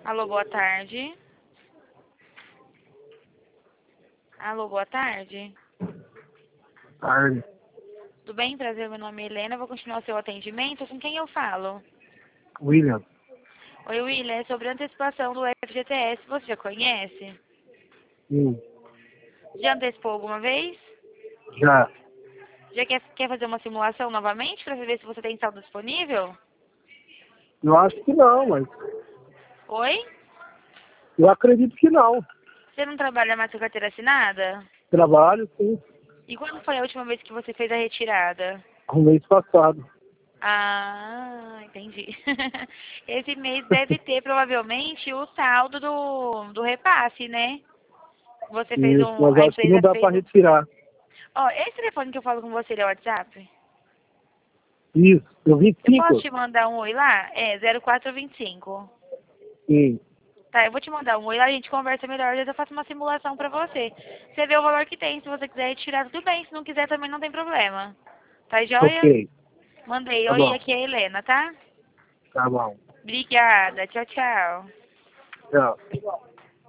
Alô, boa tarde. Alô, boa tarde. Tarde. Tudo bem? Prazer, meu nome é Helena. Vou continuar o seu atendimento. Com quem eu falo? William. Oi, William. É sobre a antecipação do FGTS. Você já conhece? Sim. Já antecipou alguma vez? Já. Já quer fazer uma simulação novamente para ver se você tem saldo disponível? Eu acho que não, mas Oi? eu acredito que não. Você não trabalha mais com carteira assinada? Trabalho, sim. E quando foi a última vez que você fez a retirada? O mês passado. Ah, entendi. Esse mês deve ter provavelmente o saldo do repasse, né? Você fez Isso, mas a acho que não empresa dá fez para retirar. Ó, esse telefone que eu falo com você, ele é o WhatsApp? Isso. Eu Eu posso 25? te mandar um oi lá? É, 0425. Sim. Tá, eu vou te mandar um oi lá, a gente conversa melhor, eu faço uma simulação pra você. Você vê o valor que tem, se você quiser retirar, tudo bem, se não quiser também não tem problema. Tá joia? Ok. Mandei, Tá oi, bom. aqui é a Helena, tá? Tá bom. Obrigada, tchau, tchau. Tchau.